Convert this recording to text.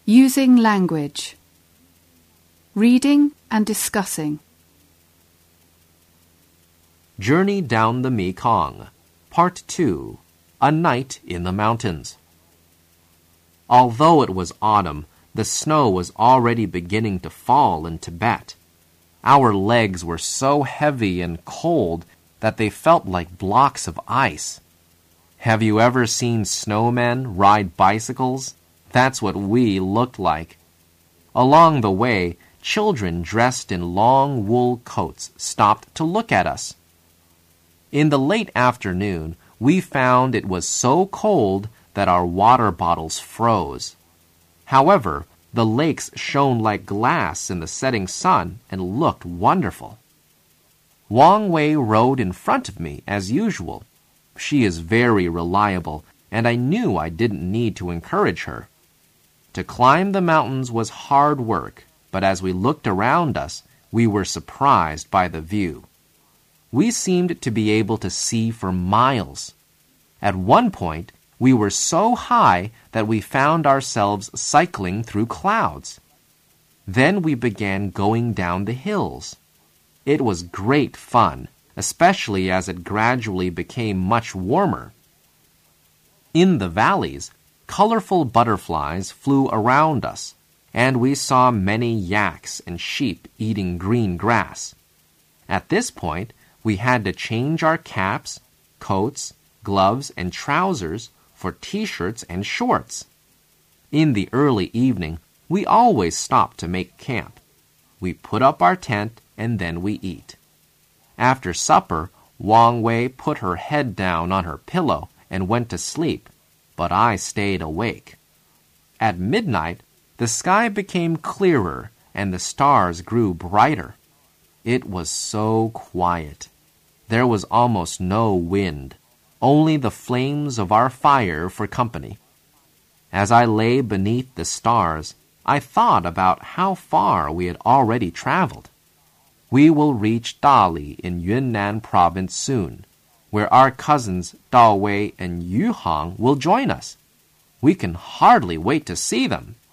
Using language. Reading and discussing. Journey down the Mekong, Part 2, A Night in the Mountains. Although it was autumn, the snow was already beginning to fall in Tibet. Our legs were so heavy and cold that they felt like blocks of ice. Have you ever seen snowmen ride bicycles? That's what we looked like. Along the way, children dressed in long wool coats stopped to look at us. In the late afternoon, we found it was so cold that our water bottles froze. However, the lakes shone like glass in the setting sun and looked wonderful. Wang Wei rode in front of me as usual. She is very reliable, and I knew I didn't need to encourage her. To climb the mountains was hard work, but as we looked around us, we were surprised by the view. We seemed to be able to see for miles. At one point, we were so high that we found ourselves cycling through clouds. Then we began going down the hills. It was great fun, especially as it gradually became much warmer. In the valleys, colorful butterflies flew around us, and we saw many yaks and sheep eating green grass. At this point, we had to change our caps, coats, gloves, and trousers for t-shirts and shorts. In the early evening, we always stopped to make camp. We put up our tent, and then we eat. After supper, Wang Wei put her head down on her pillow and went to sleep, but I stayed awake. At midnight, the sky became clearer and the stars grew brighter. It was so quiet. There was almost no wind, only the flames of our fire for company. As I lay beneath the stars, I thought about how far we had already traveled. We will reach Dali in Yunnan province soon, where our cousins Dao Wei and Yu Hang will join us. We can hardly wait to see them.